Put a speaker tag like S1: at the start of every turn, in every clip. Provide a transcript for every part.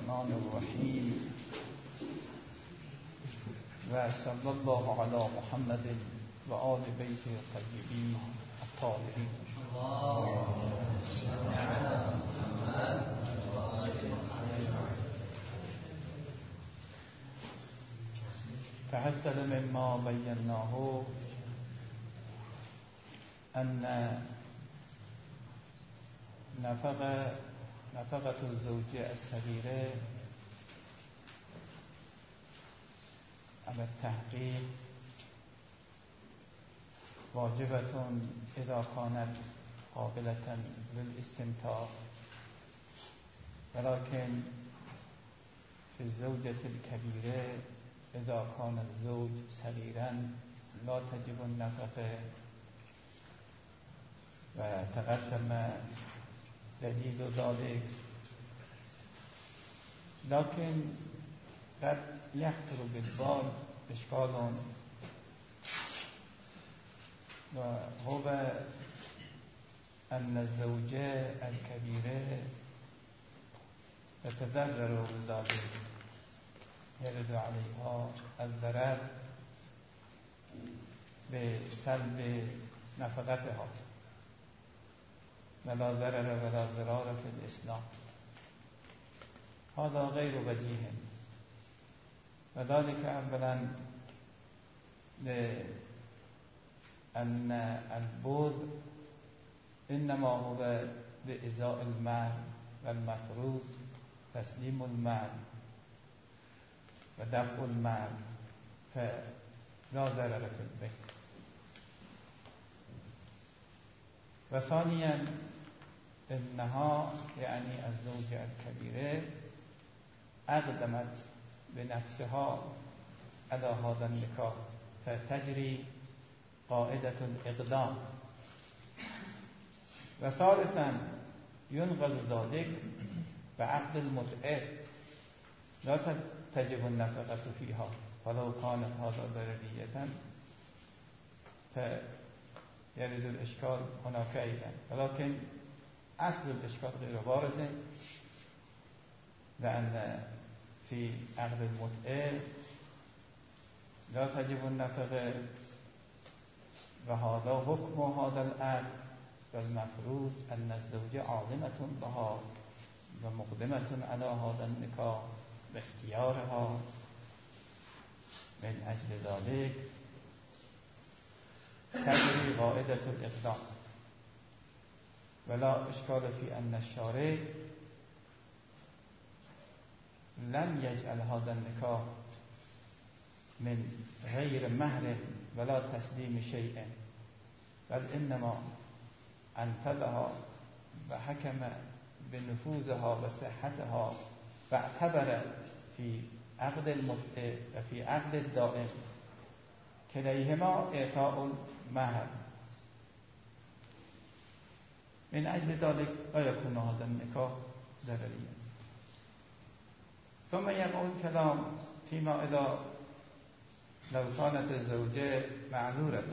S1: الرحمن الرحیم و صلی الله علی محمد و آل بیت الطیبین الطاهرین. تحصل مما بیناه ان نفقة الزوجة الصغيرة على التحقيق واجبة إذا كانت قابلة للاستمتاع، ولكن في الزوجة الكبيرة إذا كان الزوج صغيرا لا تجب النفقة. وتقدم دليل ذلك، لكن قد يخطر بالبال إشكال، وهو أن الزوجة الكبيرة تتضرر بذلك، يرد عليها الضرر بسلب نفقتها، ولا ضرر ولا ضرار في الإسلام. هذا غير وجيه، وذلك أولا لأن البذل إنما هو بإزاء المال، والمفروض تسليم المال ودفع المال، فلا ضرر في البيت. وثانيا إنها يعني الزوجة الكبيرة أقدمت بنفسها على هذا النكاح، فتجري قاعدة الإقدام. وثالثا ينقض ذلك بعقد المتعة، لا تجب النفقة فيها ولو كانت هذا ضررية، فيرد الإشكال هناك أيضا، ولكن أصل الإشكال غير وارد، لأن في عقد المتعة لا تجب النفقة، وهذا حكم هذا العقد، والمفروض أن الزوجة عالمة بها ومقدمة على هذا النكاح باختيارها. من أجل ذلك تجري قاعدة الإقدام، ولا إشكال في أن الشارع لم يجعل هذا النكاح من غير مهر ولا تسليم شيء، بل إنما أنفذها وحكم بنفوذها وصحتها، واعتبر في عقد المتعة وفي عقد الدائم كليهما إعطاء المهر. من أجل ذلك لا يكون هذا النكاح ضرريا. ثم يقول الكلام فيما إذا لو كانت الزوجة معذورة.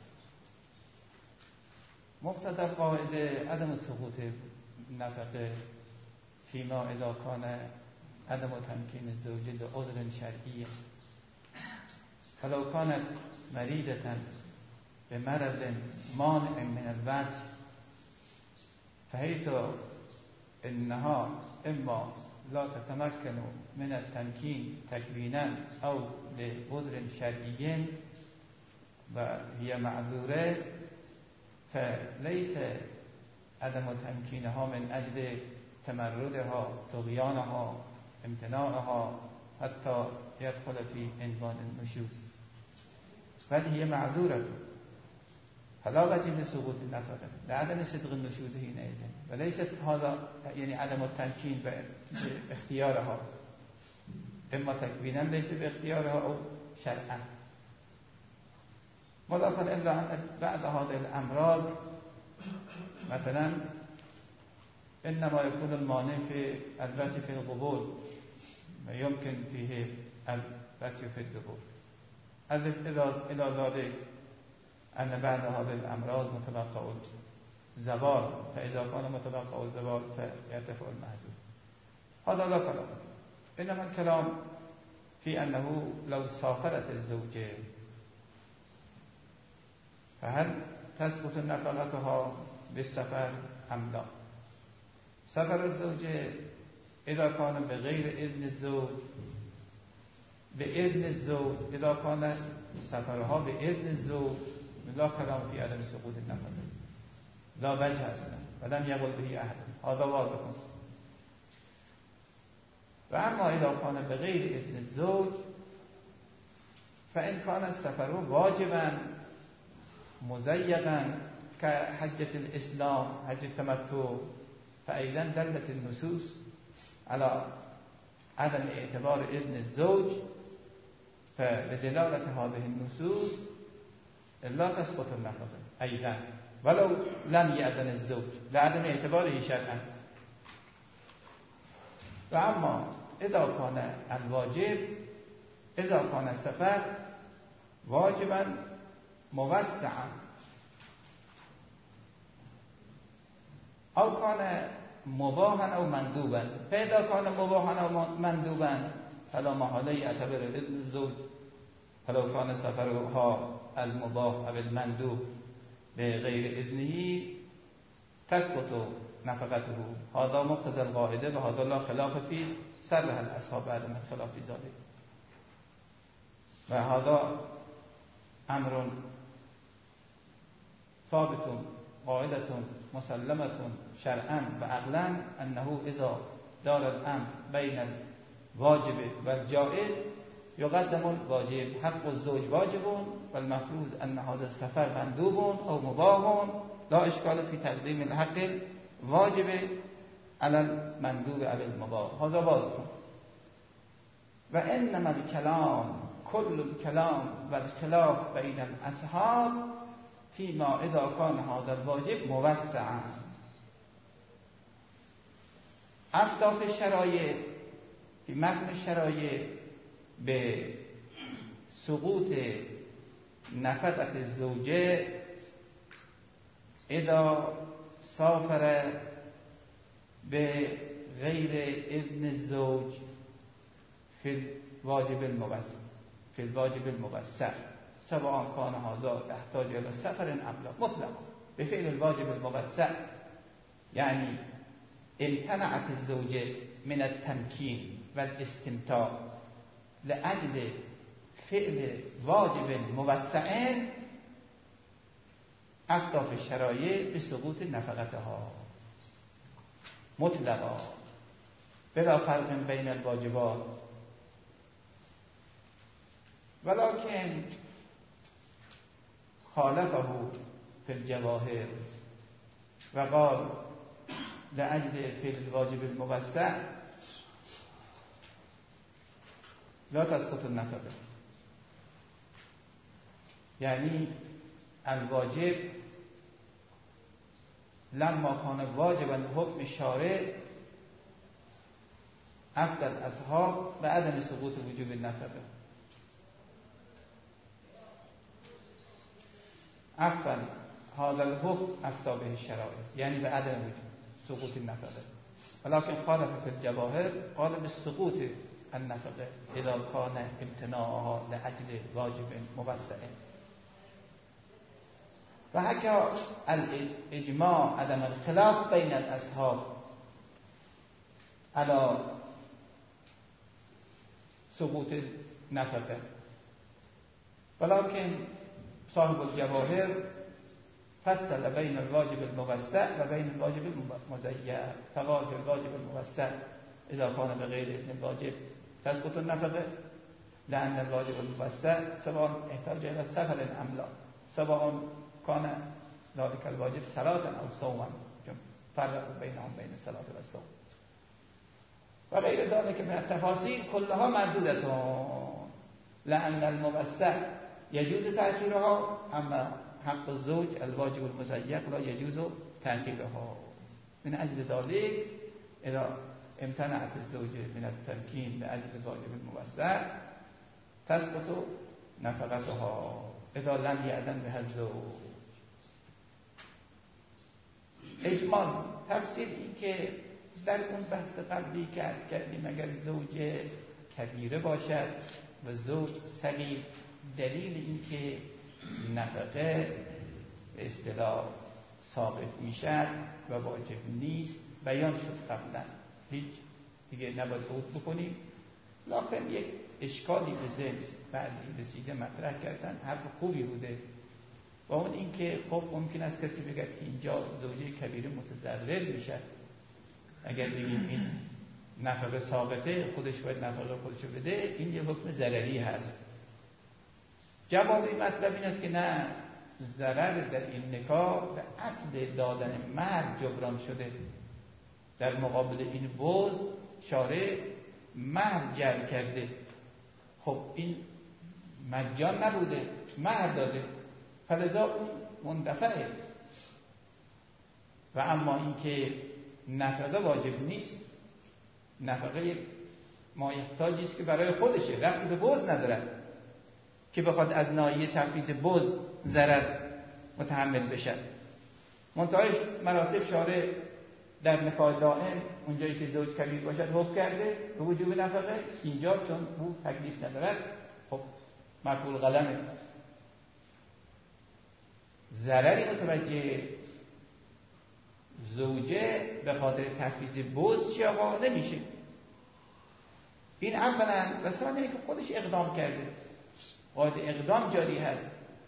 S1: مقتضى القاعدة عدم سقوط النفقة فيما إذا كان عدم تمكين الزوجة لعذر شرعي، فلو كانت مريضة بمرض مانع من الوجه، فحيث إنها إما لا تتمكن من التمكين تكوينا أو لعذر شرعي وهي معذورة، فليس عدم تمكينها من أجل تمردها، طغيانها، امتناعها حتى يدخل في عنوان النشوز، بل هي معذورة، فلا وجه لسقوط النفقة لعدم صدق النشوز حينئذ، وليست هذا يعني عدم التمكين باختيارها، إما تكوينا ليس باختيارها أو شرعا. مضافا إلا أن بعض هذه الأمراض مثلا إنما يكون المانع في البتة في القبول، ما يمكن فيه البتة في الدبر. أضف إلى ذلك أن بعض هذه الأمراض متوقع الزوال، فإذا كان متوقع الزوال فيرتفع المحذور. هذا لا كلام. انما الكلام في انه لو سافرت الزوجه فهل تثبت نفقتها بالسفر ام لا؟ سفر الزوجه اذا كان بغير اذن الزوج، بإذن الزوج، اذا كان سفرها بإذن الزوج لا كلام في عدم سقوط النفقه، لا وجه اصلا ولم يقل به احد، هذا واضح. و اما اذا كان بغیر اذن الزوج فان كان السفر واجبا مزيدا كحجة الاسلام حج التمتع فايضا دلت النصوص على عدم اعتبار اذن الزوج، فبدلالة هذه النصوص لا تسقط النفقه ايضا ولو لم يأذن الزوج لعدم اعتباره شرعا. و اما اذا كان الواجب، اذا كان السفر واجبا موسعا او كان مباحا او مندوبا، فاذا كان مباحا او مندوبا فلا محاله يعتبر اذن الزوج، فلو كان سفرها المباح او المندوب بغیر اذنه تسقط نفقته. هذا مقتضى القاعده و هذا لا خلاف فيه، صرح الاصحاب عدم الخلاف في ذلك. و هذا امر ثابت قاعده مسلمه شرعا و عقلا انه اذا دار الامر بین الواجب و الجائز يقدم الواجب، حق الزوج واجب و المفروض ان هذا السفر مندوب او مباح، لا اشکال في تقدیم الحق واجب على المندوب او المباح، هذا واضح. و انما الكلام كل الكلام و الخلاف بین الاصحاب فيما اذا كان هذا الواجب موسعا. افتاف الشرایع في متن الشرایع به سقوط نفقة الزوجه اذا سافر به غیر اذن الزوج في الواجب الموسع، في الواجب الموسع سواء كان هذا يحتاج الى سفر ام لا، مطلقا بفعل الواجب الموسع. يعني امتنعت الزوجه من التمكين والاستمتاع لأجل فعل واجب موسع افتى في الشرایع بسقوط نفقتها مطلقا بلا فرق بین الواجبات. ولكن خالفه في الجواهر وقال لأجل فعل الواجب الموسع لا تسقط النفقه. يعني الواجب لما كان واجبا حكم الشارع افتى الاصحاب بعدم سقوط وجوب النفقه، افتى هذا الحكم افتى به الشرائع يعني بعدم وجوب سقوط النفقه. ولكن خالف في الجواهر قال بالسقوط النفقه اذا كان امتناعها لأجل واجب موسع. و حكى الاجماع عدم الخلاف بين الاصحاب على سقوط النفقه، ولكن صاحب الجواهر فصل بين الواجب الموسع و بين الواجب المزيع، فقال في الواجب الموسع اذا كان بغیر اذن الواجب تسقط النفقه لأن الواجب الموسع سواء احتاج الى سفر ام لا، سواء كان ذلك الواجب صلاة او صوما، فرق بينهم بين الصلاة والصوم و غیر ذلك من التفاصيل كلها مردودة، لأن الموسع يجوز تأخيرها اما حق الزوج الواجب المزيق لا يجوز تأخيرها. من أجل ذلك إذا امتنعت الزوجة من التمكين لأجل الواجب الموسع تسقط نفقتها اذا لم يأذن بها الزوج. اجمال تفسیر این که در اون بحث قبلی که عرض کردیم اگر زوج کبیره باشد و زوج صغیر، دلیل این که نفقه به اصطلاح ثابت میشد و واجب نیست بیان شد قبلا، هیچ دیگه نباید عود بکنیم. لکن یک اشکالی به ذهن بعضی رسیده مطرح کردن، حرف خوبی بوده، و اون این که خب ممکن است کسی بگه که اینجا زوجه کبیره متضرر میشه، اگر بگیم این نفقه ثابته خودش باید نفقه خودشو بده، این یه حکم ضرری هست. جواب این مطلب این است که نه، ضرر در این نکاح به اصل دادن مهر جبران شده. در مقابل این بوز شارع مهر جعل کرده، خب این مجان نبوده، مهر داده، فلذا اون مندفعه. و اما اینکه نفقه واجب نیست، نفقه یک مایحتاجی است که برای خودشه، رفتی به بوز نداره که بخواد از ناحیه تفویض بوز ضرر متحمل بشه. منتهاش مراتب شارع در نکاح دائم اونجایی که زوج کبیر باشد حکم کرده به وجوب نفقه، اینجا چون او تکلیف ندارد خب مرفوع القلمه، ضرری متوجه زوجه به خاطر تفویض بوز چی آقا نمیشه. این اولا، و ثانیا که خودش اقدام کرده، قاعده اقدام جاری هست.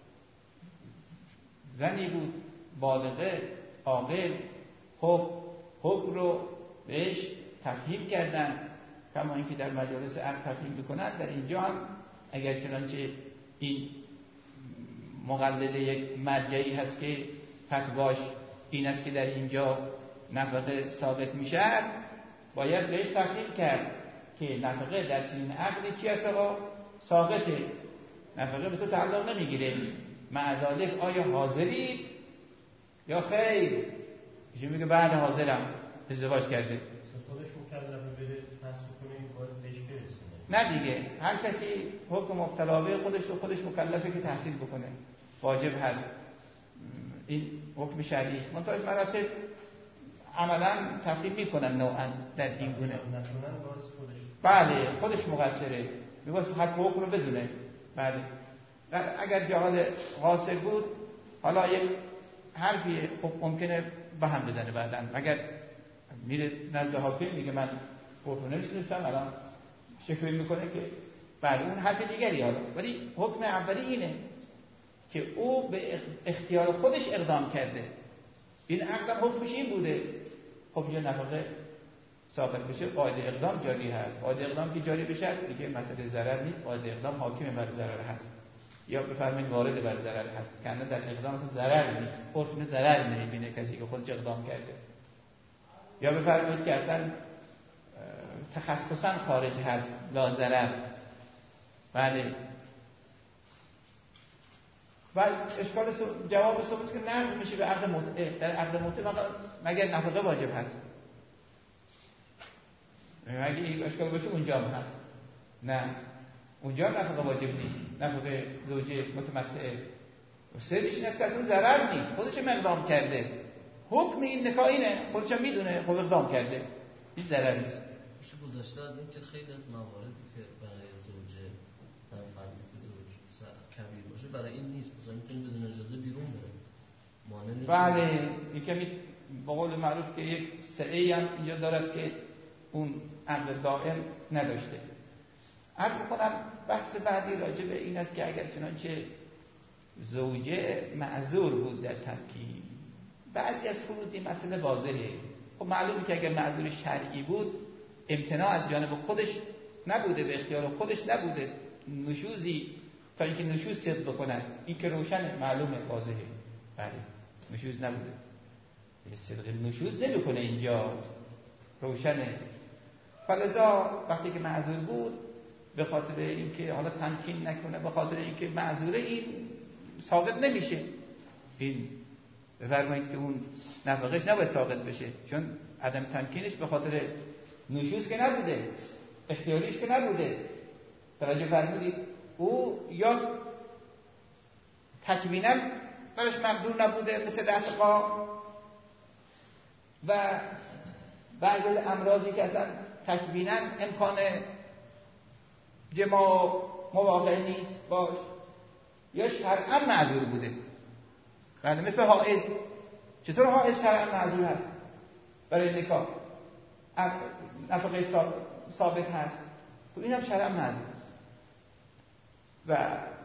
S1: زنی بود بالغه عاقل، خب حکم رو بهش تفهیم کردن کما اینکه در مجالس عقد تفهیم میکنن، در اینجا هم اگر چنانچه این مقلد یک مرجعی هست که فتواش این است که در اینجا نفقه ثابت میشه، باید بهش تفهیم کرد که نفقه در چنین عقدی چی است آقا؟ ساقطه، نفقه به تو تعلق نمیگیره، معذالک آیا حاضرید یا خیر؟ ایشون میگه بعد حاضرم، ازدواج کرده.
S2: خودش مکلفه بره نصب کنه، این باید بهش برسونه.
S1: نه دیگه، هر کسی حکم مبتلا به خودش مکلفه که تحصیل بکنه، واجب هست، این حکم شرعی است. منتها مراتب عملا تفهیم میکنن نوعا در این گونه. بله خودش مقصره، میگوست حق حکم رو بدونه. بله اگر جهال قاصر بود حالا یک حرفی خب ممکنه به هم بزنه بعداً، اگر میره نزد حاکم میگه من حکم نمیدونستم، الان شکوه میکنه که بعد اون حرف دیگری. حالا ولی حکم اولی اینه که او به اختیار خودش اقدام کرده، این عقدم حکمش این بوده، خب یه نفقه ثابت بشه، قاعده اقدام جاری هست. قاعده اقدام که جاری بشه دیگه مسئله ضرر نیست، قاعده اقدام حاکم بر ضرر هست، یا بفرمایید وارد بر ضرر هست، که در اقدام ضرر نیست، عرف ضرر نمیبینه کسی که خودش اقدام کرده، یا بفرمایید که اصلا تخصصا خارج هست، لا ضرر. بله و اشکال جواب ثابت که نقض میشه به عقد متعه. در عقد متعه مگر نفقه واجب هست، مگه این اشکال باشه اونجا هم هست؟ نه اونجا نفقه واجب نیست، نفقه زوجه متمتعه. سرش این است که اصلا ضرر نیست، خودش اقدام کرده، حکم این نکاح اینه، خودش هم میدونه، خب اقدام کرده، این ضرر نیست.
S3: میشه گذشته از این که خیلی از مواردی که برای زوجه در فرضی که زوج کبیر باشه برای این نیست، مثلا میتونه بدون اجازه بیرون بره، مانع نیست.
S1: بله یکمی به قول معروف که یک سعی هم اینجا دارد که اون عقد دائم نداشته. عرض بکنم بحث بعدی راجع به این است که اگر چنانچه زوجه معذور بود در تمکین، بعضی از فروض این مسئله واضحه. خب معلومه که اگر معذور شرعی بود امتناع از جانب خودش نبوده، به اختیار خودش نبوده، نشوزی تا اینکه نشوز صدق بکنن، این که روشن معلومه واضحه. بله نشوز نبوده، صدق نشوز نمیکنه اینجا، روشنه. فلذا وقتی که معذور بود به خاطر اینکه حالا تمکین نکنه، به خاطر اینکه معذوره، این ساقط نمیشه. این بفرمایید که اون نفقش نباید ساقط بشه، چون عدم تمکینش به خاطر نشوز که نبوده، اختیاریش که نبوده. توجه فرمودید؟ او یا تکویناً براش مقدور نبوده مثل دفقا، و بعضی از امراضی که اصلا تکویناً امکان جماع مواقع نیست باش، یا شرعاً معذور بوده. بله، مثل حائض. چطور حائض شرعاً معذور هست؟ برای نکاح نفقه ثابت هست، خب این هم شرعاً معذور. و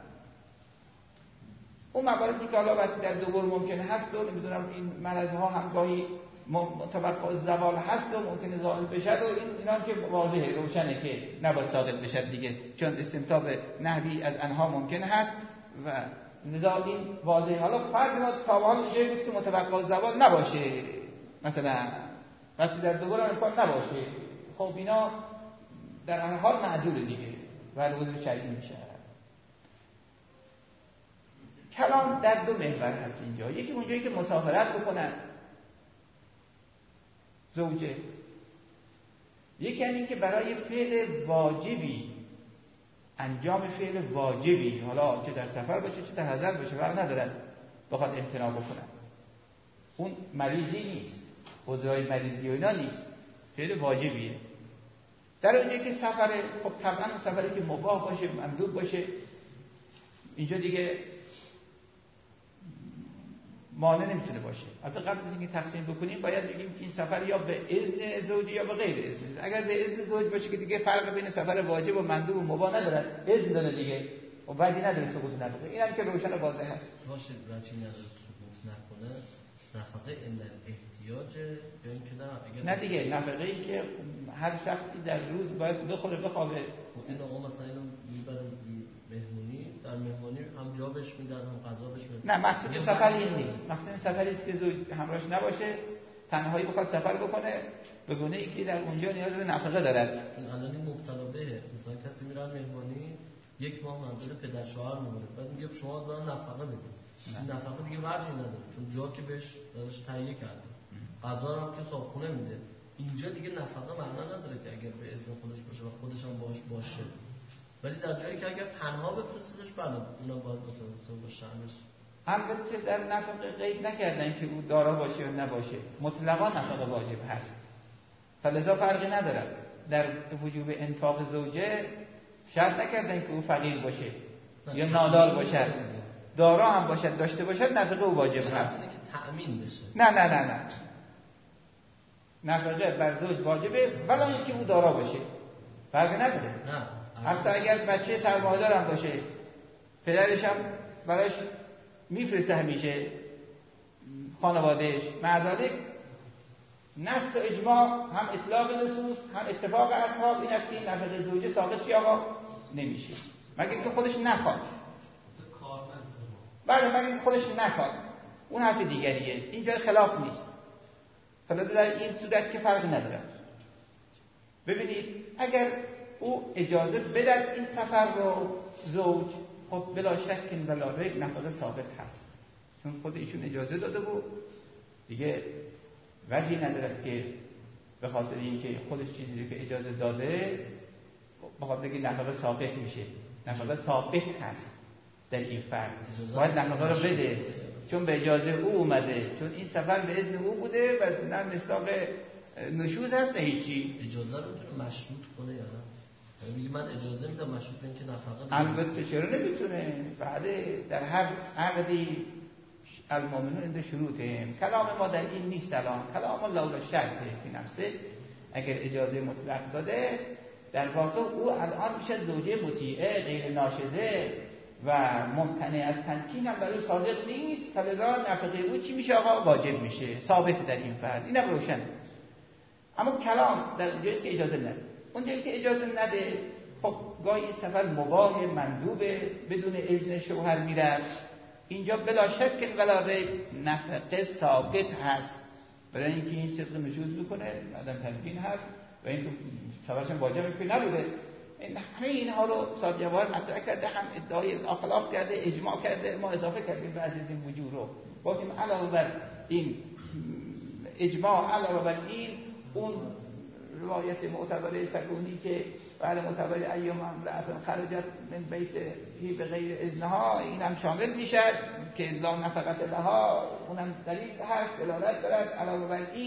S1: اون مواردی که حالا وقتی در دوبار ممکنه هست و نمیدونم این مرضها هم گاهی متوقع زوال هست و ممکنه زائل بشه و اینا هم که واضحه روشنه که نباید صادق بشه دیگه، چون استمتاع به نحوی از انها ممکنه هست و لذا این واضحه. حالا فرض ما تا حال میشه بود که متوقع زوال نباشه، مثلا وقتی در دوبار امکان نباشه، خب اینا در هر حال معذور دیگه و عضو شرعی میشه. کلام در دو محور هست اینجا. یکی اونجایی که مسافرت بکنن زوجه، یکی هم این که برای فعل واجبی، انجام فعل واجبی، حالا چه در سفر باشه چه در حضر باشه فرق ندارد، بخواد امتناع بکنن. اون مریضی نیست، عذرای مریضی و اینا نیست، فعل واجبیه. در اونجایی که سفره، خب طبعا سفری که مباح باشه، مندوب باشه، اینجا دیگه مانع نمیتونه باشه. البته قبل از اینکه تقسیم بکنیم باید بگیم که این سفر یا به اذن زوج یا به غیر اذن. اگر به اذن زوج باشه که دیگه فرق بین سفر واجب و مندوب و مباح نداره، اذن داره دیگه و بعدی نداره سقوط نکنه. اینم که روشن و واضح هست.
S3: باشه بچه‌ای نداره سقوط نکنه، نفقه این احتیاج یا اینکه
S1: نه دیگه نفقه‌ای که هر شخصی در روز باید بخوره بخوابه.
S3: این آقا مثلا اینو میبره مهمونی، در مهمونی هم جا بهش میدن هم غذا بهش میدن.
S1: نه مقصود سفر این نیست. مقصود سفری است که زوج همراهش نباشه، تنهایی بخواد سفر بکنه، به گونه‌ای که در اونجا نیاز به نفقه دارد.
S3: چون الان این مبتلا بهه، مثلا کسی میره مهمونی یک ماه منزل پدر شوهر میمونه، بعد میگه شما باید نفقه بدید. این نفقه دیگه وجهی نداره، چون جا که بهش داداش تهیه کرده، غذا هم که صابخونه میده. اینجا دیگه نفقه معنا نداره که اگر به اذن خودش باشه و خودش هم باشه. ولی در جایی که اگر تنها بفرستش بله اونم باید متوسط باشه.
S1: البته در نفقه قید نکردن که او دارا باشه یا نباشه، مطلقا نفقه واجب هست، فلذا فرقی نداره. در وجوب انفاق زوجه شرط نکردن که او فقیر باشه یا نادار باشه، دارا هم باشه داشته باشه، نفقه او واجب هست.
S3: که تأمین بشه.
S1: نه نفقه بر زوج واجبه ولی اینکه او دارا باشه فرقی نداره.
S3: نه
S1: حتی اگر بچه سرمایه‌دار هم باشه، پدرش هم براش میفرسته همیشه خانوادهش، معذالک نص و اجماع هم اطلاق نصوص هم اتفاق اصحاب این است که این نفقه زوجه ساقط چی آقا نمیشه مگر اینکه خودش نخواد. بله مگر اینکه خودش نخواد، اون حرف دیگریه، اینجا خلاف نیست. فلذا در این صورت که فرقی نداره. ببینید اگر او اجازه بدد این سفر رو زوج، خب بلا شک ولا ریب نفقه ثابت هست، چون خود ایشون اجازه داده بود دیگه، وجهی ندارد که به خاطر اینکه خودش چیزی رو که اجازه داده بخاطر اینکه نفقه ثابت میشه. نفقه ثابت هست در این فرض، باید نفقه رو بده چون به اجازه او اومده، چون این سفر به اذن او بوده و نه مصداق نشوز هست نه هیچی.
S3: اجازه رو میتونه مشروط کنه یا نه؟ میگه من اجازه میدم مشروط به اینکه نفقه
S1: البته چرا نمیتونه، بعد در هر عقدی المؤمنون عند شروطهم. کلام ما در این نیست، الان کلام الله لا شرطه فی نفسه. اگر اجازه مطلق داده در واقع او الان میشه زوجه مطیعه غیر ناشزه و ممتنع از تمکین هم برای صادق نیست، فلذا نفقه او چی میشه آقا؟ واجب میشه، ثابت در این فرض. اینم روشن. اما کلام در جایی که اجازه نده، اون جایی که اجازه نده خب گاهی سفر مباح مندوبه بدون اذن شوهر میرفت، اینجا بلا شک ولا ریب نفقه ثابت هست، برای اینکه این صدق نشوز بکنه، عدم تمکین هست و این سفرش واجب که نبوده. این همه اینها رو صاحب جواهر مطرح کرده، هم ادعای اختلاف کرده، اجماع کرده، ما اضافه کردیم بعضی از این وجوه رو. گفتیم علاوه بر این اجماع، علاوه بر این اون روایت معتبره سکونی که بعد معتبر ایام امرأة خرجت من بیتهی به غیر اذنها، این هم شامل میشد که لا نفقت لها، اونم دلیل هست دلالت دارد. علاوه بر این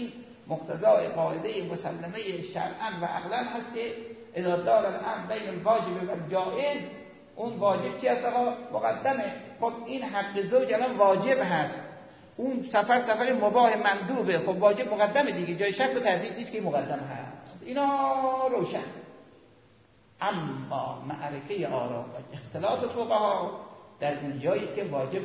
S1: مقتضای قاعده مسلمه شرعا و عقلا هست که اذا دار الامر بین الواجب و الجائز، اون واجب چی هست آقا؟ مقدمه. خب این حق زوج الان واجب هست، اون سفر مباح مندوبه، خب واجب مقدمه دیگه، جای شک و تردید نیست که مقدم هست. اینا روشن. اما معرکه آرا و اختلاف فقها در اون جایی است که واجب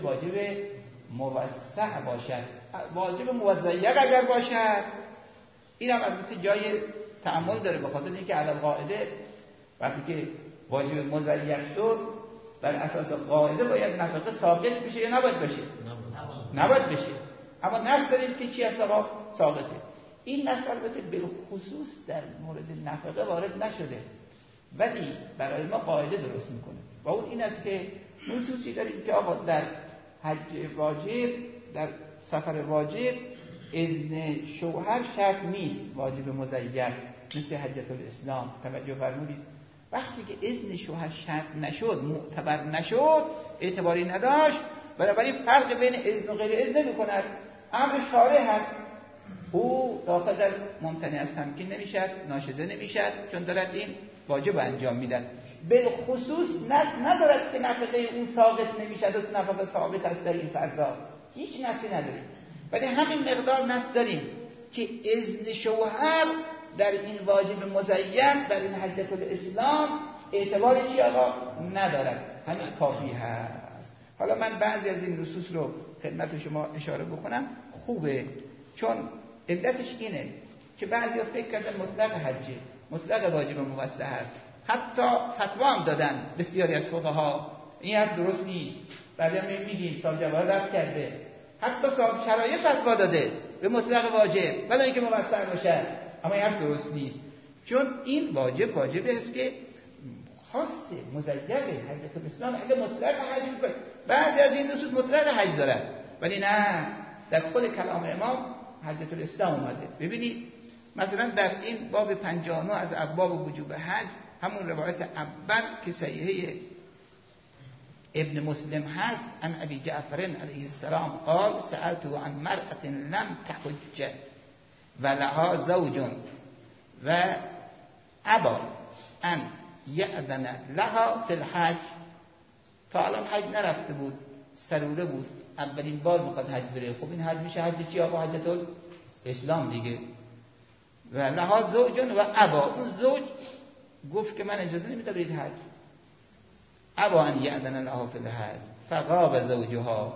S1: موسع باشد، واجب موزیق اگر باشد، این هم البته جای تأمل داره، به خاطر اینکه علی القاعده وقتی که واجب مزیق شد بر اساس قاعده باید نفقه ساقط بشه یا نباید بشه؟ نباید بشه. اما نص داریم که چی هست آقا؟ ساقطه. این نص البته بالخصوص در مورد نفقه وارد نشده، ولی برای ما قاعده درست میکنه و اون این است که نصوصی داریم که آقا در حج واجب، در سفر واجب اذن شوهر شرط نیست، واجب مزیق مثل حجة الاسلام. توجه فرمودید وقتی که اذن شوهر شرط نشد، معتبر نشد، اعتباری نداشت، بنابراین فرق بین اذن و غیر اذن نمی‌کند. امر شارع هست، او داخل در ممتنع از تمکین نمیشد، ناشزه نمیشد، چون دارد این واجب انجام میدن. بالخصوص نص ندارد که نفقه اون ساقط نمیشد و نفقه ثابت است در این فرضا، هیچ نصی نداریم. ولی همین مقدار نص داریم که اذن شوهر در این واجب مزین، در این حجة الاسلام اعتباری چی آقا؟ ندارد، همین کافی هست. حالا من بعضی از این نصوص رو خدمت شما اشاره بکنم، خوبه، چون علتش اینه که بعضی ها فکر کردن مطلق حجه، مطلق واجب موسع هست، حتی فتوا هم دادن بسیاری از فقها این حرف درست نیست. بعد هم میگیم صاحب جواهر رفت کرده، حتی صاحب شرایع فتوا داده به مطلق واجب ولی اینکه موسع باشه، اما این حرف درست نیست، چون این واجبی است که خاص مزیقه حجة الاسلام. اگه مطلق حج میکنه، بعضی از این نصوص مطلق حج دارن ولی نه، در خود کلام امام حجة الاسلام اومده. ببینید مثلا در این باب 59 از ابواب وجوب حج، همون روایت اول که صحیحه ابن مسلم هست، عن ابی جعفر علیه السلام قال سألت عن مرأة لم تحج ولها زوج و ابا ان یأذن لها فی الحج. تا الان حج نرفته بود، سروره بود، اولین بار میخواد حج بره. خب این حج میشه حج چی آقا؟ حجة الاسلام دیگه. و لها زوج و ابا، اون زوج گفت که من اجازه نمیدم برید حج. ابا ان یأذن لها فی الحج فغاب زوجها،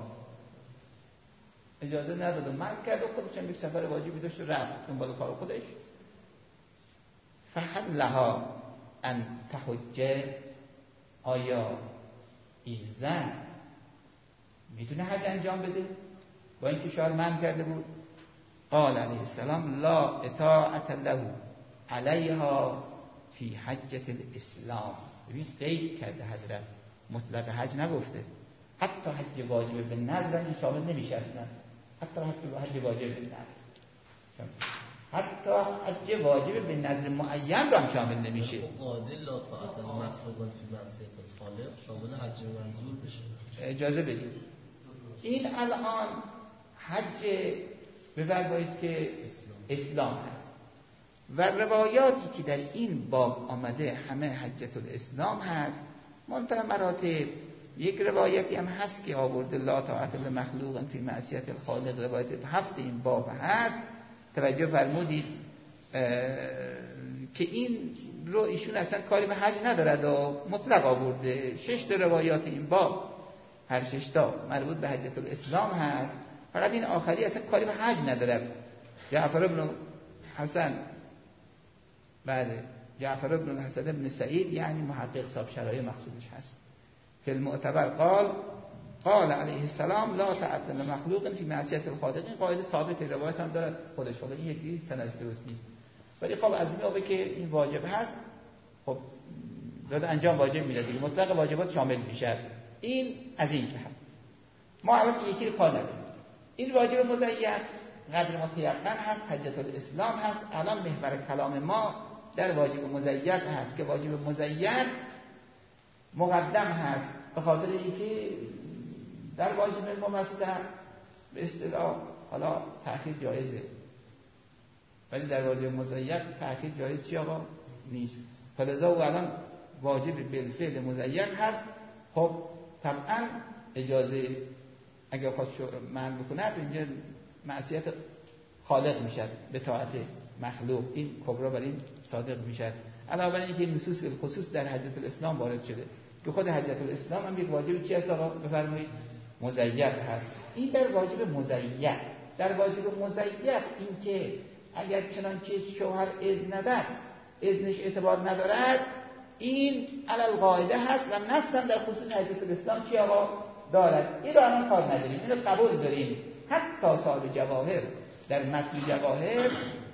S1: اجازه نداد و منع کرد و خودش هم یک سفر واجبی داشت و رفت دنبال کار خودش. فهل لها ان تحج، آیا این زن میتونه حج انجام بده با اینکه شوهر منع کرده بود؟ قال علیه السلام لا اطاعت له علیها فی حجة الاسلام. ببین قید کرده حضرت، مطلق حج نگفته، حتی حج واجب به نظر این شامل نمیشه اصلا، حتی حج واجب به نظر، حتی حج واجب به نظر معین رو هم شامل نمیشه.
S3: قاعده لا طاعت لمخلوق فی معصیة الخالق شامل حج منظور بشه.
S1: اجازه بدید این الان حج بفرمایید که اسلام هست و روایاتی که در این باب آمده همه حجة الاسلام هست. منتهی مراتب یک روایتی هم هست که آورده لا طاعت لمخلوق فی معصیة الخالق، روایت 7 این باب هست. توجه فرمودید که این رو ایشون اصلا کاری به حج ندارد و مطلق آورده. 6 روایات این باب، هر 6 تا مربوط به حجة الاسلام هست، فقط این آخری اصلا کاری به حج ندارد. جعفر بن حسن، بله جعفر بن الحسن بن سعید، یعنی محقق صاحب شرایع مقصودش هست، فی المعتبر قال علیه السلام لا طاعت لمخلوق فی معصیة الخالق. این قاعده ثابت، روایت هم دارد خودش، حالا این یکی سندش درست نیست، ولی خب از این که این واجب هست، خب داده انجام واجب میده دیگه، مطلق واجبات شامل میشه. این از این جهت. ما الان یکی رو کار نداریم. این واجب مزین قدر متیقن هست، حجة الاسلام هست. الان محور کلام ما در واجب مزین هست که واجب مزین مقدم هست به خاطر اینکه در واجب موسع به اصطلاح حالا تأخیر جایزه، ولی در واجب مضیق تأخیر جایز چی آقا؟ نیست. فلذا او الان واجب بالفعل مضیق هست. خب طبعا اجازه اگر خواست منع بکند اینجا معصیت خالق میشد به طاعت مخلوق، این کبرا بر این صادق میشد. علاوه بر اینکه این نصوص به خصوص در حجة الاسلام وارد شده که خود حجة الاسلام هم یک واجب چی هست آقا؟ بفرمایید مضیق هست. این در واجب مضیق. در واجب مضیق این که اگر چنانچه شوهر اذن ندهد، اذنش اعتبار ندارد، این علی القاعده هست و نص هم در خصوص حجة الاسلام چی آقا دارد. این را هم کار نداریم، اینو قبول داریم. حتی صاحب جواهر در متن جواهر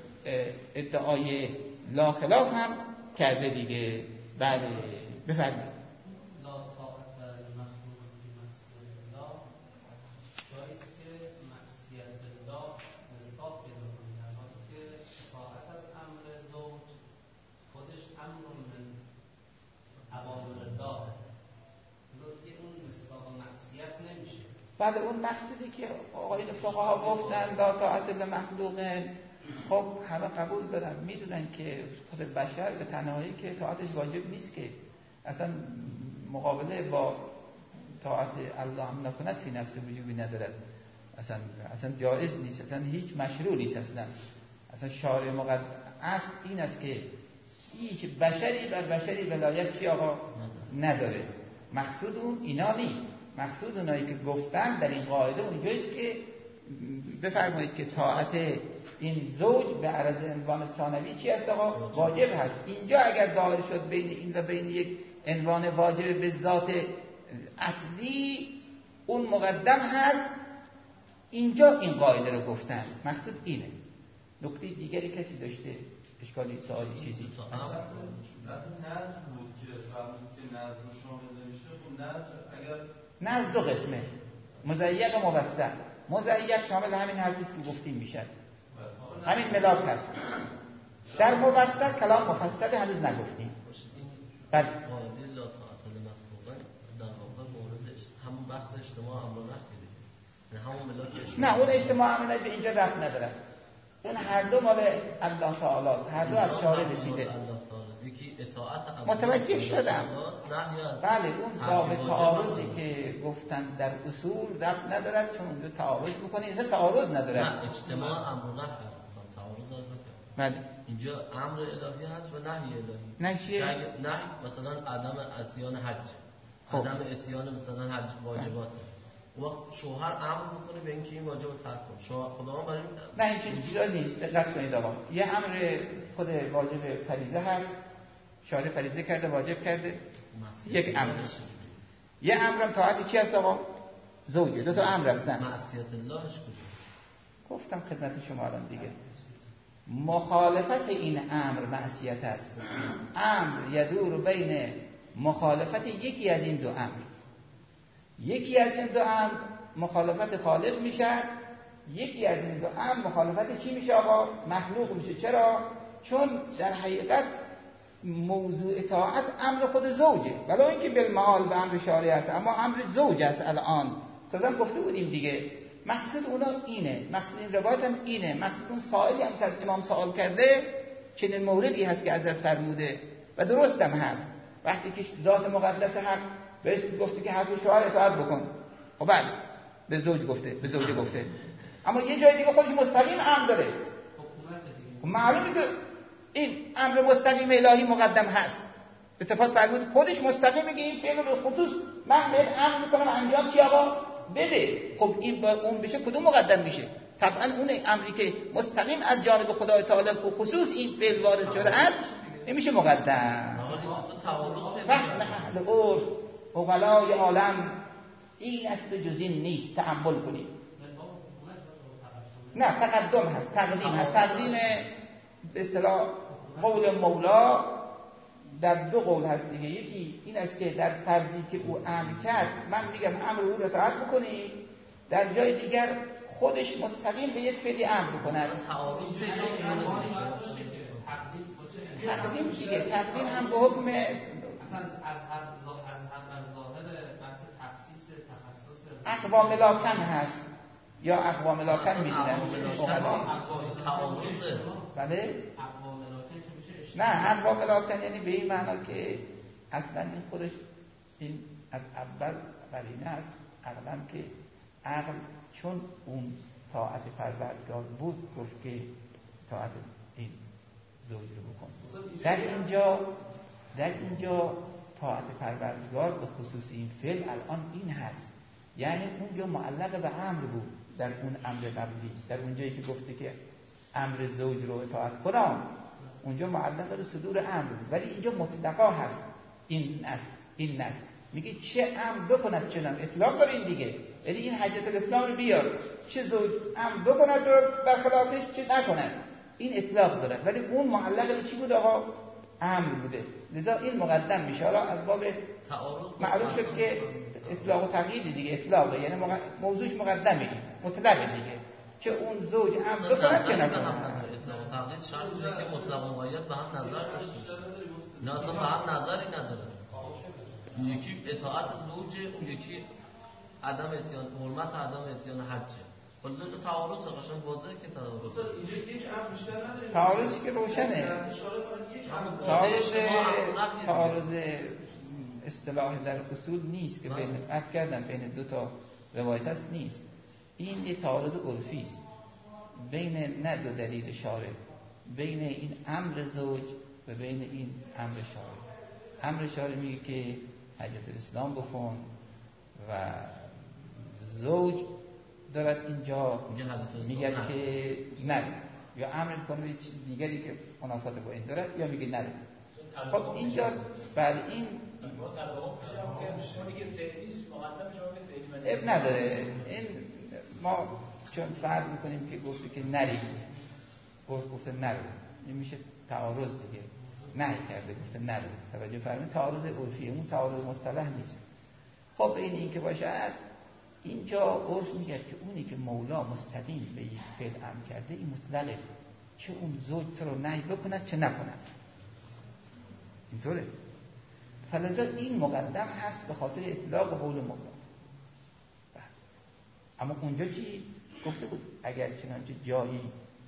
S1: ادعای لا خلاف هم کرده دیگه. بله بفرمایید.
S4: لا طاعت المخلوق فی معصیت الله، جاییست که معصیت الله مصداق پیدا کنه، در حالی که طاعت از امر زوج خودش امر من اوامر الله، دیگه اون مصداق معصیت نمیشه.
S1: بله اون مقصودی که آقایون فقها گفتن لا طاعت لمخلوق، خب همه قبول دارن، میدونن که خود بشر به تنهایی که طاعتش واجب نیست، که اصلا مقابله با طاعت الله هم نکند فی نفس وجوبی ندارد، اصلا جایز نیست، اصلا هیچ مشروع نیست. اصلا شارع مقدس اصل این است که هیچ بشری بر بشری ولایت چی آقا نداره. مقصود اون اینا نیست، مقصود اونایی که گفتن در این قاعده اونجاییست که بفرمایید که طاعت این زوج به عرض عنوان ثانوی چی هست آقا؟ واجب هست. اینجا اگر دایر شد بین این و بین یک عنوان واجب به ذات اصلی، اون مقدم هست. اینجا این قاعده رو گفتن، مقصود اینه. نکته دیگری کسی داشته؟ اشکالی، سوالی، چیزی؟
S2: نظر بود که فرمود که نظر رو شامل نمیشه. خب نظر اگر
S1: نظر دو قسمه، مضیق و موسع. مضیق شامل همین حرفیست که گفتیم میشه، همین ملاک هست. در موسع کلام مفصل هنوز نگفتیم. بله
S3: قاعده لا طاعت لمخلوق در واقع موردش همون بحث اجتماع امر نکردیم، نه همون ملاک اجتماع.
S1: نه اون اجتماع امر به اینجا رفت نداره، اون هر دو مال الله تعالی است، هر دو از شارع رسیده.
S3: یکی اطاعت از
S1: متوجه شدم. بله اون باب تعارضی که گفتن در اصول رفت ندارد، چون اون دو تعارض میکنه، اینجا تعارض نداره.
S3: نه اجتماع امر نهی هست، تعارض از
S1: بله
S3: اینجا امر الهی هست و نهی الهی.
S1: نه چیه؟
S3: نه مثلا عدم اتیان حج، عدم اتیان مثلا حج واجباته. وقت شوهر امر میکنه به اینکه این واجب رو ترک کن، شوهر خداوند برای
S1: نه این چیزا نیست. دقت کنید آقا، یه امر خود واجب فریضه هست، شارع فریضه کرده، واجب کرده، یک امر. یه امرم طاعت چی هست آقا؟ زوجه. دو تا امر هستن.
S3: معصیت اللهش کجا؟
S1: گفتم خدمت شما الان دیگه. مخالفت این امر معصیت است. امر یدور بین مخالفت یکی از این دو امر. یکی از این دو امر مخالفت خالق میشه، یکی از این دو امر مخالفت چی میشه آقا؟ مخلوق میشه. چرا؟ چون در حقیقت موضوع طاعت امر خود زوجه، ولی اینکه بالمعال به امر شارع است، اما امر زوج است. الان تازه گفته بودیم دیگه، مقصود اونا اینه، مقصود این روایت هم اینه، مقصود اون سائلی هم که از امام سوال کرده چنین موردی هست که حضرت فرموده و درست هم هست. وقتی که ذات مقدس حق بهش گفته که حرف شوهر اطاعت بکن، خب بله به زوج گفته، به زوجه گفته، اما یه جای دیگه خودش مستقیم امر داره. خب معلومه که این امر مستقیم الهی مقدم هست. اتفاق فرمود خودش مستقیم میگه این فعل رو خصوص من بهت امر میکنم انجام چی آقا بده. خب این با اون بشه کدوم مقدم میشه؟ طبعا اون امری که مستقیم از جانب خدای تعالی خصوص این فعل وارد شده است نمیشه مقدم. فهم اهل عرف عقلای عالم این است جز این نیست. تأمل کنید. نه تقدم هست، تقدیم هست. تقدیم به اصطلاح قول مولا در دو قول هست دیگه. یکی این است که در فردی که او امر کرد من میگم امر او رو اطاعت بکنید، در جای دیگر خودش مستقیم به یک فعلی امر بکند. تقدیم دیگه، تقدیم هم به حکم
S4: اصلا از حد ظاهر بحث تخصیص تخصص
S1: اقوا ملاکن هست. یا اقوام لاکن میدونن
S3: تعارضه.
S1: بله نه اقوام لاکن یعنی به این معنا که اصلا این خودش این از اول قرینه است عقلا که عقل چون اون طاعت پروردگار بود گفت که طاعت این زوج رو بکن. در اینجا طاعت پروردگار به خصوص این فعل الان این هست، یعنی اونجا معلق به امر بود در اون امر قبلی، در اونجایی که گفته که امر زوج رو اطاعت کنم اونجا معلق به صدور امر بود، ولی اینجا مطلقا هست. این نص میگه چه امر بکند چنان اطلاق داره این دیگه، یعنی این حجت الاسلام رو بیار چه زوج امر بکند رو برخلافش چه نکند، این اطلاق داره، ولی اون معلق به چی بود آقا؟ امر بوده. لذا این مقدم میشه. حالا از باب معلوم شد که اطلاق و تقیید دیگه اطلاقه، یعنی موضوعش مقدمه، مطلقه دیگه، چه اون زوج امر بکند چه نکند.
S3: اطلاق و تقیید شرط اینه که مطلق و مقید به هم نظر داشته باشه. نه اصلا به هم نظری نداره. یکی اطاعت زوجه، اون یکی عدم اتیان، حرمت عدم اتیان حجه. ولی دو تعارض قشنگ واضحه که تعارض.
S2: اینجا یک امر بیشتر نداره.
S1: تعارضی که روشنه. تعارض اصطلاح در اصول نیست که بین عرض کردم بین دو تا روایت است نیست. این یه تعارض عرفی است بین نه دو دلیل شارع، بین این امر زوج و بین این امر شارع. امر شارع میگه که حجت الاسلام بکن و زوج دارد اینجا میگه که نره، یا امر کنه چیز دیگری که منافات با این دارد، یا میگه نره. خب اینجا بعد این اب نداره. این ما چون فرض میکنیم که گفته که نری، گفته نرو، این میشه تعارض دیگه، نهی کرده گفته نرو. توجه فرمایید، تعارض عرفیه، اون تعارض مصطلح نیست. خب این که باشد اینجا عرف میگه که اونی که مولا مستقیم به یک فعل امر کرده این مطلقه، چه اون زوج تو رو نهی بکند چه نکند، اینطوره. فلذا این مقدم هست به خاطر اطلاق قول مولا. اما اونجا چی گفته بود؟ اگر چنانچه جایی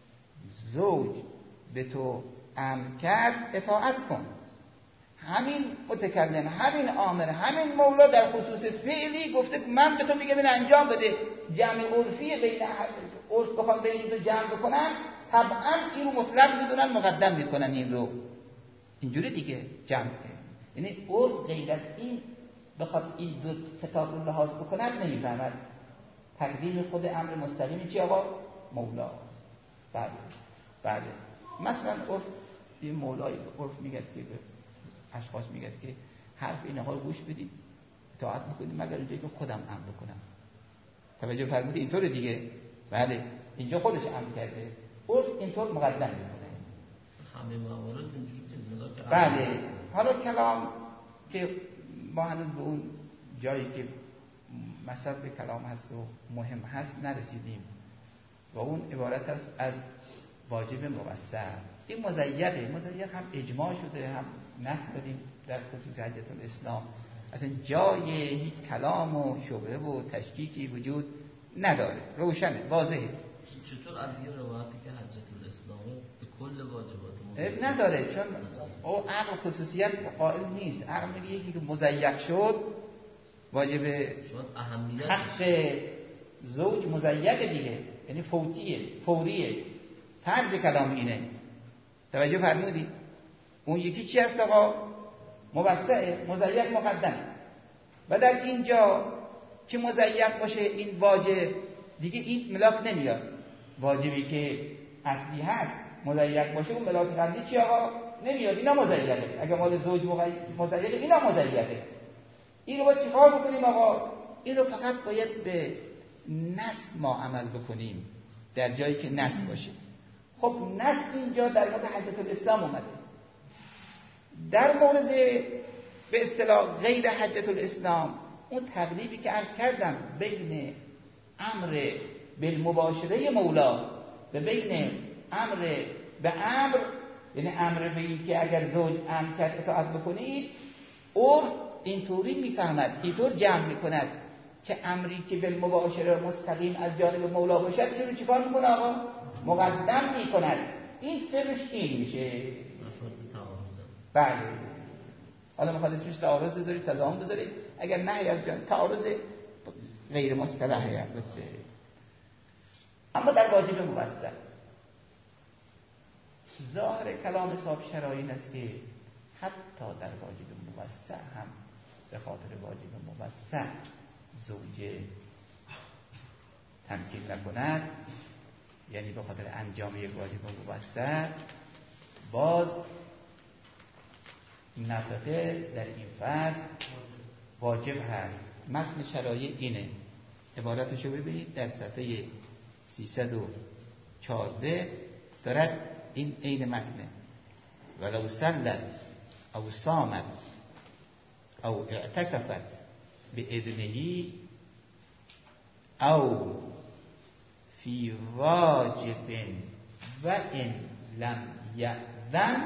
S1: زوج به تو امر کرد اطاعت کن. همین متکلم، همین آمر، همین مولا در خصوص فعلی گفته من به تو میگم این انجام بده. جمع عرفی بین عرف بخوام بین این دو جمع بکنن طبعا این رو مطلق میدونن، مقدم میکنن این رو، اینجوری دیگه جمع کنن. یعنی عرف غیر از این بخواد این دو کتاب رو لحاظ بکند نمیفهمد. تقدیم خود امر مستقیم چی آقا؟ مولا. بله مثلا عرف یه مولای عرف میگه که به اشخاص میگه که حرف اینها رو گوش بدید اطاعت میکنید مگر اینجایی که خودم امر بکنم. توجه فرمودید؟ اینطور دیگه. بله اینجا خودش امر کرده، عرف اینطور مقدم میکنه.
S3: همه موارد اینجوری.
S1: بله حالا کلام که ما هنوز به اون جایی که مصب کلام هست و مهم هست نرسیدیم و اون عبارت است از واجب موثق. این مزیق هم اجماع شده، هم نص داریم در خصوص حجت الاسلام. اصلا جای هیچ کلام و شبهه و تشکیکی وجود نداره، روشنه، واضحه.
S3: چطور از این روایتی که حجت الاسلام به کل واجبات
S1: نداره؟ چون او عقل خصوصیت قائل نیست. عقل میگه یکی که مزیق شد واجب حق زوج مزیق دیگه، یعنی فوریه. فرض کلام اینه. توجه فرمودید؟ اون یکی چی هست آقا؟ موسعه، مزیق مقدم. و در اینجا که مزیق باشه این واجب دیگه این ملاک نمیاد. واجبی که اصلی هست مزیق باشه اون ملاک قبلی چی آقا؟ نمیاد. اینا مزیقه. اگه مال زوج مزیقه اینا مزیقه. این رو باید چیکار بکنیم آقا؟ این رو فقط باید به نص ما عمل بکنیم در جایی که نص باشه. خب نص اینجا در مورد حجت الاسلام اومده. در مورد به اصطلاح غیر حجت الاسلام اون تقریبی که عرض کردم بین امر بالمباشره مولا و بین امر به امر، یعنی امر به این که اگر زوج امر کرد اطاعت بکنید، عرف اینطوری میفهمد، اینطور جمع میکند که امری که بالمباشره مستقیم از جانب مولا باشد این رو چیکار میکنه آقا؟ مقدم میکند. این سرش این میشه. بله. حالا میخواد اسمش تعارض بذارید، تضامن بذارید، اگر نهی از جانب تعارض غیر مصطلح البته. اما در واجب موسع ظاهر کلام صاحب شرایع این است که حتی در واجب موسع هم به خاطر واجب موسع زوجه تمکین نکند، یعنی به خاطر انجام یک واجب موسع، باز نفقه در این فرد واجب هست. متن شرایع اینه، عبارتشو ببینید در صفحه 314 دارد این عین متنه. ولو صلت او صامت او اعتکفت باذنه او فی واجب و ان لم یأذن،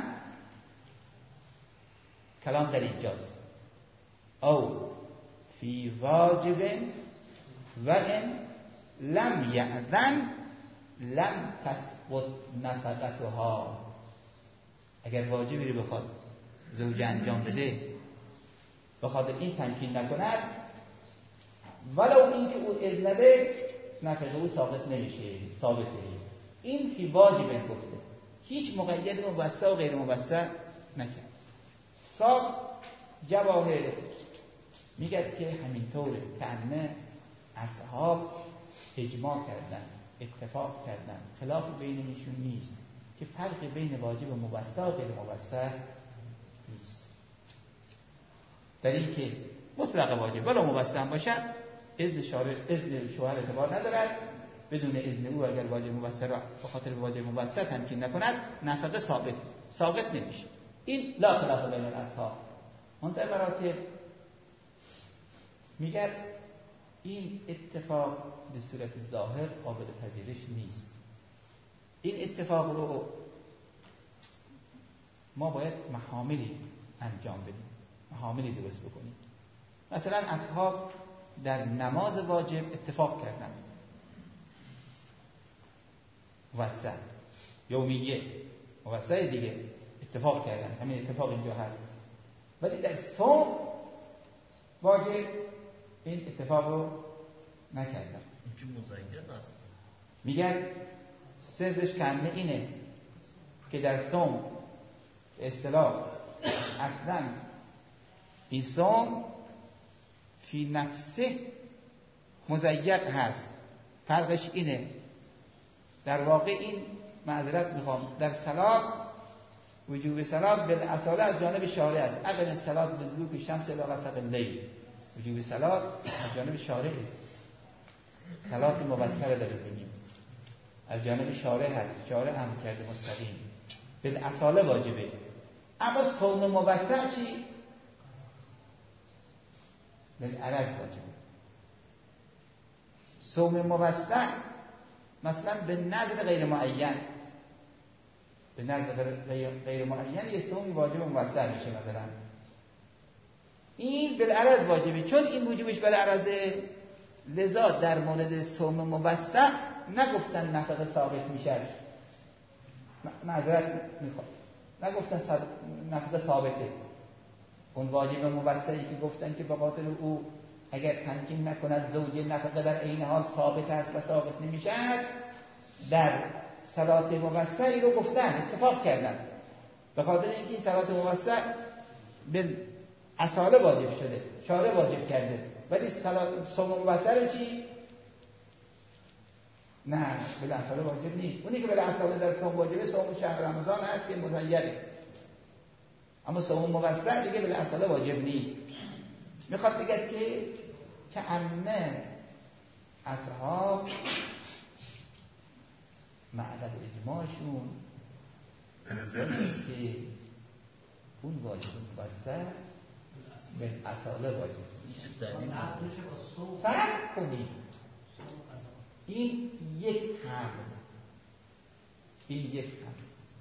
S1: کلام در اینجاست، او فی واجب و ان لم یأذن لم تسقط نفقتها. اگر واجبی رو بخواد زوجه انجام بده به خاطر این تمکین نکند، ولو اینکه او اذن نده، نفقه او ثابت نمیشه، ثابته. این فی واجب گفته، هیچ مقید موسع و غیر موسع نکرد. صاحب جواهر میگه که همینطوره، که انه اصحاب اجماع کردن، اتفاق کردن، خلاف بینشون نیست که فرق بین واجب و موسع و غیر موسع نیست. در این که مطلق واجب ولو موسع باشد اذن شوهر اعتبار ندارد، بدون اذن او اگر واجب موسع را به خاطر واجب موسع تمکین نکند نفقه ثابت نمیشه. این لا خلاف بین الاصحاب. منتهی برای میگه این اتفاق به صورت ظاهر قابل پذیرش نیست. این اتفاق رو ما باید محاملی انجام بدیم، محاملی درست بکنیم. مثلا اصحاب در نماز واجب اتفاق کردن، موسع یومیه موسع دیگه اتفاق کردن، همین اتفاق اینجا هست. ولی در صوم واجب این اتفاق رو نکردن.
S3: اینجا مزین است.
S1: میگن سرش کنه اینه که در صوم به اصطلاح اصلا این صوم فی نفسه مزیق هست. فرقش اینه، در واقع این معذرت میخوام، در صلات وجوب صلات بالاصاله از جانب شارع است. اقم الصلاه لدلوک شمس الی غسق اللیل، وجوب صلات از جانب شارع، صلات مبکره داره بگیم از جانب شارع هست، شارع هم کرده مستقیم، بالاصاله واجبه. اما صوم موسع چی؟ بالعرض واجبه. صوم موسع مثلا به نظر غیر معین، به نظر غیر معین یه صومی واجب موسع میشه مثلا، این بالعرض واجبه. چون این وجوبش بالعرضه، لذا در مورد صوم موسع نگفتن نفقه ثابت میشه، معذرت میخوام، نگفتن نفقه ثابته. اون واجب موسعی که گفتن که به خاطر او اگر تمکین نکند زوجه نفقه در عین حال ثابت است و ثابت نمیشه، در صلات موسعی رو گفتن، اتفاق کردن، به خاطر اینکه صلات موسع به اصاله واجب شده، شارع واجب کرده. ولی صوم موسع رو چی؟ نه، به اصاله واجب نیست. اونی که به اصاله در صوم واجبه صوم شهر رمضان هست که مزیده، اما صوم موسع دیگه به اصاله واجب نیست. میخواد بگه که انه اصحاب معدد اجماعشون که اون واجب موسع به اصاله واجب فرق کنید. این یک هم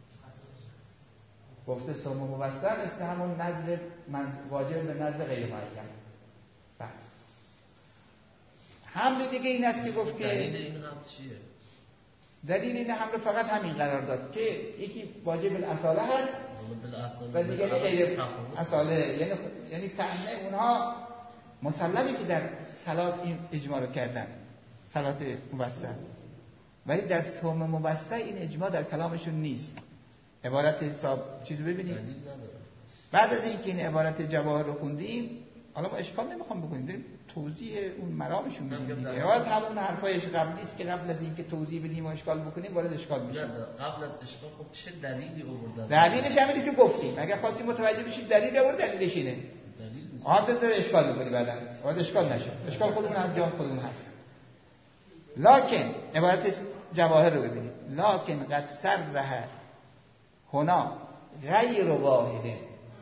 S1: گفته صوم موسع مثل همون نظر واجب به نظر غیر معین. حمل دیگه این است که گفت که
S3: دلیل این هم چیه؟
S1: دلیل این حمل فقط همین قرار داد که یکی واجب الاصاله هست و دیگری غیر اصاله، یعنی تعنه اونها مسلمی که در صلات این اجماع رو کردن، صلات موسط، ولی در صوم موسط این اجماع در کلامشون نیست. عبارت حساب چیزو ببینید بعد از اینکه این عبارت جواهر رو خوندیم، حالا ما اشکال نمیخوام بکنیم، داریم توضیح اون مرامشون میدیم دیگه. از همون حرفایش قبلی است که قبل از اینکه توضیح بدیم و اشکال بکنیم وارد اشکال میشیم.
S3: قبل از اشکال خب چه دلیلی آوردن؟
S1: دلیلش همینه که گفتیم. اگر خواستیم متوجه بشید دلیل آورد، دلیلش اینه. عادت داره اشکال میکنی بعدا. وارد اشکال نشه. اشکال خودمون از جان خودمون هست. لکن عبارت جواهر رو ببینید. لکن قد صرح هنا غیر واحده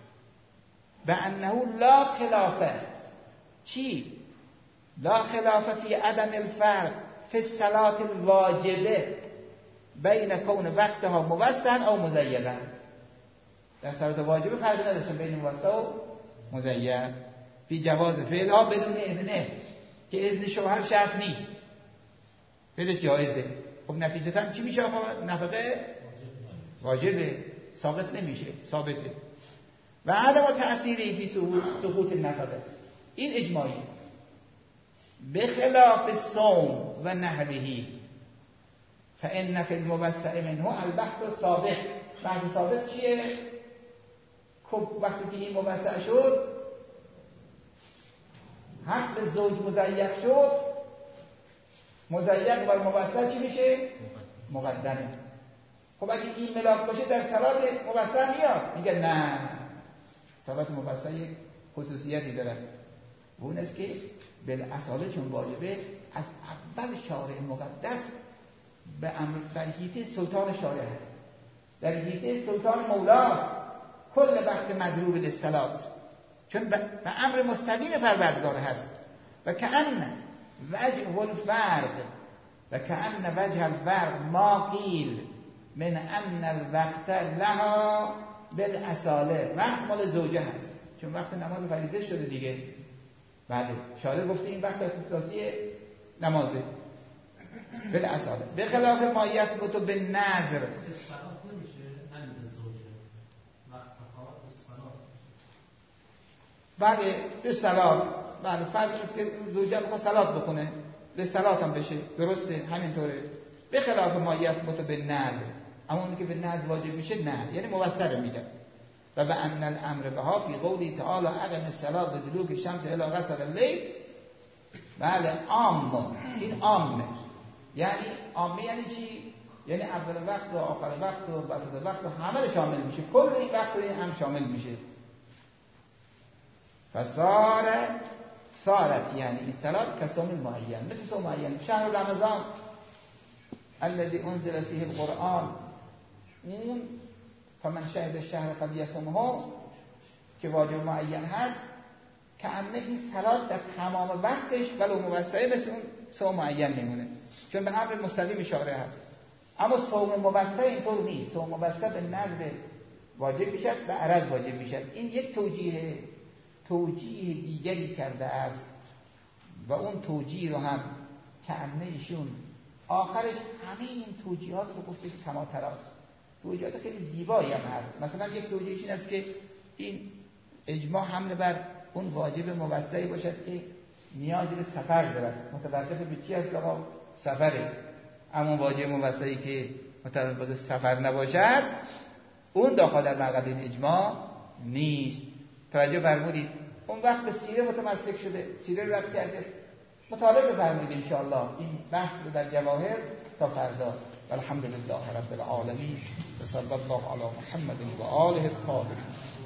S1: بأنه لا خلافه. چی؟ لا خلافه فی عدم الفرق فی الصلاة الواجبه بین کون وقتها موسعا او مضیقا. در صلات واجبه فرقی نداشتن بین موسع و مضیق فی جواز فعلها بدون اذنه، که اذن شوهر شرط نیست، فعل جایزه. خب نتیجتا چی میشه آقا؟ نفقه واجبه، ثابت نمیشه، ثابته. و عدم تأثیری فی سقوط النفقه، این اجماعی. بخلاف الصوم و نحوه فإن فی الموسع منه البحث السابق. بحث سابق چیه؟ خب وقتی که این موسع شد، حق زوج مضیق شد، مضیق بر موسع چی میشه؟ مقدمه. خب اگه این ملاک باشه در صلات موسع میاد؟ میگه نه، صلات موسع یک خصوصیتی داره، اون است که بالاصاله چون واجبه از اول شارع مقدس به امر در حیطه سلطان شارع هست، در حیطه سلطان مولاست کل وقت مضروب للصلات، چون به امر مستقیم پروردگار هست. و کأن وجه الفرق و کأن وجه الفرق ما قیل من ان الوقت لها بالاصاله، وقت مال زوجه هست، چون وقت نماز فریضه شده دیگه. بله، شارع گفته این وقت اختصاصی نمازه بالاصاله. به خلاف ما یثبت بالنذر. بله به صلات، بله فرض است که زوجه میخواد صلات بخونه، به صلات هم بشه، درسته، همینطوره. به خلاف ما یثبت بالنذر، اما اون که به نذر واجب میشه نه، یعنی موثر میده. و به ان الامر بها فی قولی تعالی اقم الصلاة لدلوک الشمس الی غسق اللیل. بله عام، این عامه. یعنی عامه یعنی چی؟ یعنی اول وقت و آخر وقت و وسط وقت و همه رو شامل میشه، کل این وقت رو هم شامل میشه. صارت یعنی این صلات کصوم معین، مثل صوم معین. شهر رمضان الذي انزل فیه القرآن، اون فمن شهد الشهر فلیصمه که واجب معین هست، که انه این صلات در تمام وقتش ولو موسعه مثل اون صوم معین میمونه، چون به امر مستقیم اشاره هست. اما صوم موسع اینطور نیست، صوم موسع به نذر واجب میشه و عرض واجب میشه. این یک توجیه دیگری کرده است و اون توجیه رو هم که انه ایشون آخرش همه این توجیهات رو گفته که کماتراست، توجیهات خیلی زیبایی هم هست. مثلا یک توجیهش این است که این اجماع حمل بر اون واجب موسعی باشد که نیازی به سفر دارد، متوقف به چی است؟ آقا سفره. اما واجب موسعی که متوقف به سفر نباشد، اون داخل در مقعد این اجماع نیست. توجه فرمودید؟ اون وقت به سیره متمسک شده، سیره رو رد کرده. مطالعه فرمایید ان شاء الله این بحث رو در جواهر تا فردا. الحمدلله رب العالمین و صلی الله علی محمد و آله الطاهرین.